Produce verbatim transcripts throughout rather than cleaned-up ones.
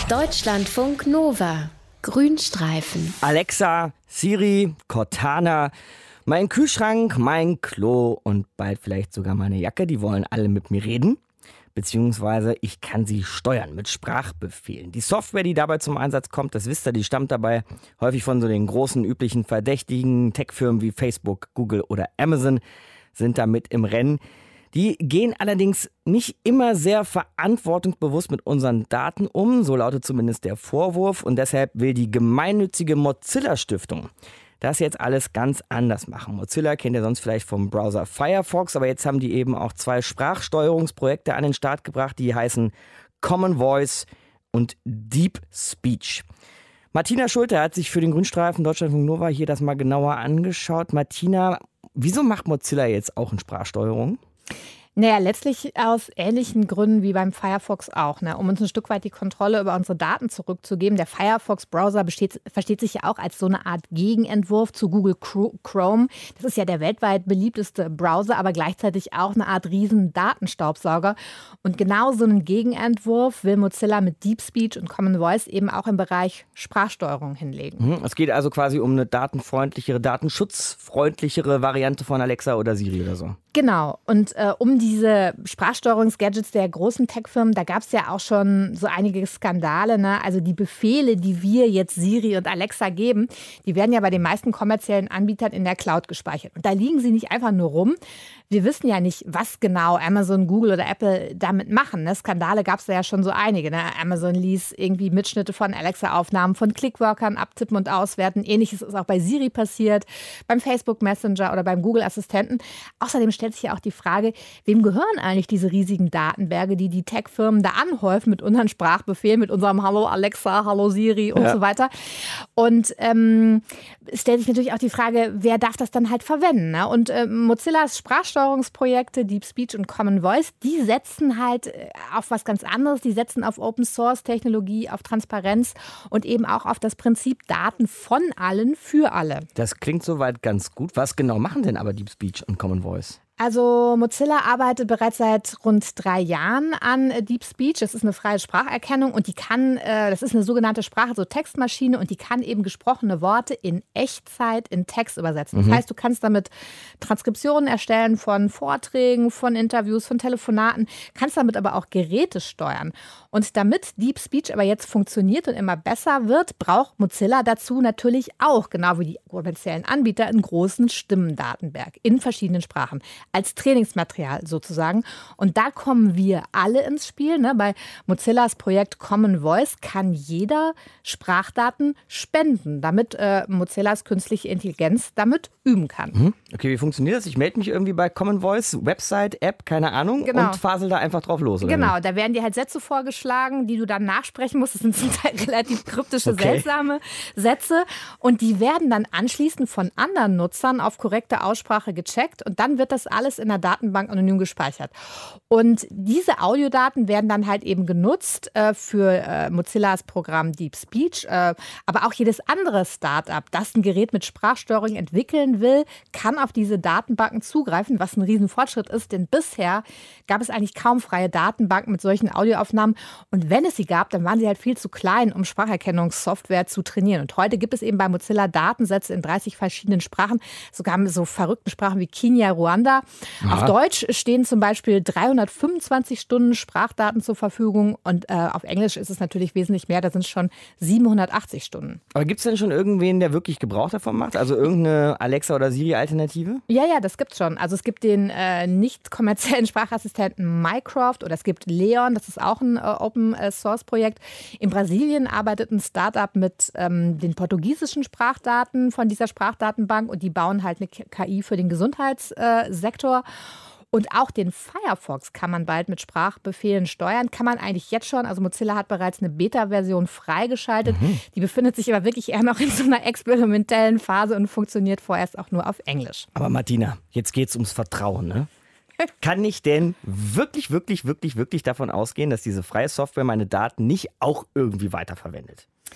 Deutschlandfunk Nova. Grünstreifen. Alexa, Siri, Cortana, mein Kühlschrank, mein Klo und bald vielleicht sogar meine Jacke, die wollen alle mit mir reden. Beziehungsweise ich kann sie steuern mit Sprachbefehlen. Die Software, die dabei zum Einsatz kommt, das wisst ihr, die stammt dabei häufig von so den großen üblichen verdächtigen Tech-Firmen wie Facebook, Google oder Amazon, sind damit im Rennen. Die gehen allerdings nicht immer sehr verantwortungsbewusst mit unseren Daten um, so lautet zumindest der Vorwurf. Und deshalb will die gemeinnützige Mozilla-Stiftung das jetzt alles ganz anders machen. Mozilla kennt ihr sonst vielleicht vom Browser Firefox, aber jetzt haben die eben auch zwei Sprachsteuerungsprojekte an den Start gebracht, die heißen Common Voice und Deep Speech. Martina Schulte hat sich für den Grünstreifen Deutschlandfunk Nova hier das mal genauer angeschaut. Martina, wieso macht Mozilla jetzt auch eine Sprachsteuerung? Naja, letztlich aus ähnlichen Gründen wie beim Firefox auch, ne? Um uns ein Stück weit die Kontrolle über unsere Daten zurückzugeben. Der Firefox-Browser besteht, versteht sich ja auch als so eine Art Gegenentwurf zu Google Chrome. Das ist ja der weltweit beliebteste Browser, aber gleichzeitig auch eine Art riesen Datenstaubsauger. Und genau so einen Gegenentwurf will Mozilla mit Deep Speech und Common Voice eben auch im Bereich Sprachsteuerung hinlegen. Es geht also quasi um eine datenfreundlichere, datenschutzfreundlichere Variante von Alexa oder Siri oder so. Genau. Und äh, um diese Sprachsteuerungsgadgets der großen Tech-Firmen, da gab es ja auch schon so einige Skandale, ne? Also die Befehle, die wir jetzt Siri und Alexa geben, die werden ja bei den meisten kommerziellen Anbietern in der Cloud gespeichert. Und da liegen sie nicht einfach nur rum. Wir wissen ja nicht, was genau Amazon, Google oder Apple damit machen. Ne? Skandale gab es da ja schon so einige. Ne? Amazon ließ irgendwie Mitschnitte von Alexa-Aufnahmen von Clickworkern abtippen und auswerten. Ähnliches ist auch bei Siri passiert, beim Facebook Messenger oder beim Google-Assistenten. Außerdem stellt sich ja auch die Frage, wem gehören eigentlich diese riesigen Datenberge, die die Tech-Firmen da anhäufen mit unseren Sprachbefehlen, mit unserem Hallo Alexa, Hallo Siri und ja. so weiter. Und ähm, es stellt sich natürlich auch die Frage, wer darf das dann halt verwenden? Ne? Und äh, Mozillas Sprachsteuerungsprojekte, Deep Speech und Common Voice, die setzen halt auf was ganz anderes. Die setzen auf Open-Source-Technologie, auf Transparenz und eben auch auf das Prinzip Daten von allen für alle. Das klingt soweit ganz gut. Was genau machen denn aber Deep Speech und Common Voice? Also Mozilla arbeitet bereits seit rund drei Jahren an Deep Speech. Das ist eine freie Spracherkennung und die kann, äh, das ist eine sogenannte Sprache, so Textmaschine, und die kann eben gesprochene Worte in Echtzeit in Text übersetzen. Mhm. Das heißt, du kannst damit Transkriptionen erstellen von Vorträgen, von Interviews, von Telefonaten, kannst damit aber auch Geräte steuern. Und damit Deep Speech aber jetzt funktioniert und immer besser wird, braucht Mozilla dazu natürlich auch, genau wie die kommerziellen Anbieter, einen großen Stimmendatenberg in verschiedenen Sprachen. Als Trainingsmaterial sozusagen. Und da kommen wir alle ins Spiel. Ne? Bei Mozillas Projekt Common Voice kann jeder Sprachdaten spenden, damit äh, Mozillas künstliche Intelligenz damit üben kann. Mhm. Okay, wie funktioniert das? Ich melde mich irgendwie bei Common Voice, Website, App, keine Ahnung, genau. und fasel da einfach drauf los. Oder genau, nicht? Da werden dir halt Sätze vorgeschlagen, die du dann nachsprechen musst. Das sind zum Teil relativ kryptische, okay. seltsame Sätze. Und die werden dann anschließend von anderen Nutzern auf korrekte Aussprache gecheckt. Und dann wird das alles in der Datenbank anonym gespeichert. Und diese Audiodaten werden dann halt eben genutzt äh, für äh, Mozillas Programm Deep Speech. Äh, aber auch jedes andere Start-up, das ein Gerät mit Sprachsteuerung entwickeln will, kann auf diese Datenbanken zugreifen, was ein Riesenfortschritt ist. Denn bisher gab es eigentlich kaum freie Datenbanken mit solchen Audioaufnahmen. Und wenn es sie gab, dann waren sie halt viel zu klein, um Spracherkennungssoftware zu trainieren. Und heute gibt es eben bei Mozilla Datensätze in dreißig verschiedenen Sprachen, sogar mit so verrückten Sprachen wie Kenia, Ruanda. Aha. Auf Deutsch stehen zum Beispiel dreihundertfünfundzwanzig Stunden Sprachdaten zur Verfügung und äh, auf Englisch ist es natürlich wesentlich mehr, da sind es schon siebenhundertachtzig Stunden. Aber gibt es denn schon irgendwen, der wirklich Gebrauch davon macht? Also irgendeine Alexa- oder Siri-Alternative? Ja, ja, das gibt's schon. Also es gibt den äh, nicht kommerziellen Sprachassistenten Mycroft oder es gibt Leon, das ist auch ein äh, Open-Source-Projekt. In Brasilien arbeitet ein Startup mit ähm, den portugiesischen Sprachdaten von dieser Sprachdatenbank und die bauen halt eine K I für den Gesundheitssektor. Und auch den Firefox kann man bald mit Sprachbefehlen steuern. Kann man eigentlich jetzt schon. Also Mozilla hat bereits eine Beta-Version freigeschaltet. Mhm. Die befindet sich aber wirklich eher noch in so einer experimentellen Phase und funktioniert vorerst auch nur auf Englisch. Aber Martina, jetzt geht es ums Vertrauen, ne? Kann ich denn wirklich, wirklich, wirklich, wirklich davon ausgehen, dass diese freie Software meine Daten nicht auch irgendwie weiterverwendet?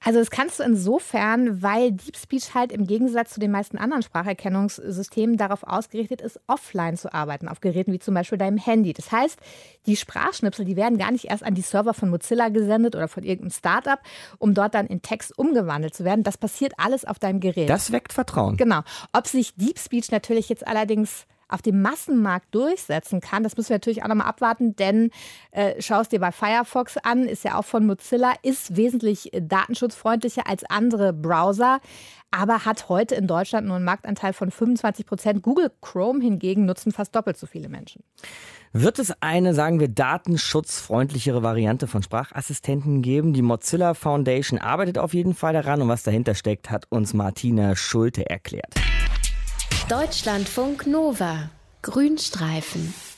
Also das kannst du insofern, weil Deep Speech halt im Gegensatz zu den meisten anderen Spracherkennungssystemen darauf ausgerichtet ist, offline zu arbeiten, auf Geräten wie zum Beispiel deinem Handy. Das heißt, die Sprachschnipsel, die werden gar nicht erst an die Server von Mozilla gesendet oder von irgendeinem Startup, um dort dann in Text umgewandelt zu werden. Das passiert alles auf deinem Gerät. Das weckt Vertrauen. Genau. Ob sich Deep Speech natürlich jetzt allerdings auf dem Massenmarkt durchsetzen kann, das müssen wir natürlich auch nochmal abwarten, denn äh, schau es dir bei Firefox an, ist ja auch von Mozilla, ist wesentlich datenschutzfreundlicher als andere Browser, aber hat heute in Deutschland nur einen Marktanteil von fünfundzwanzig Prozent. Google Chrome hingegen nutzen fast doppelt so viele Menschen. Wird es eine, sagen wir, datenschutzfreundlichere Variante von Sprachassistenten geben? Die Mozilla Foundation arbeitet auf jeden Fall daran und was dahinter steckt, hat uns Martina Schulte erklärt. Deutschlandfunk Nova. Grünstreifen.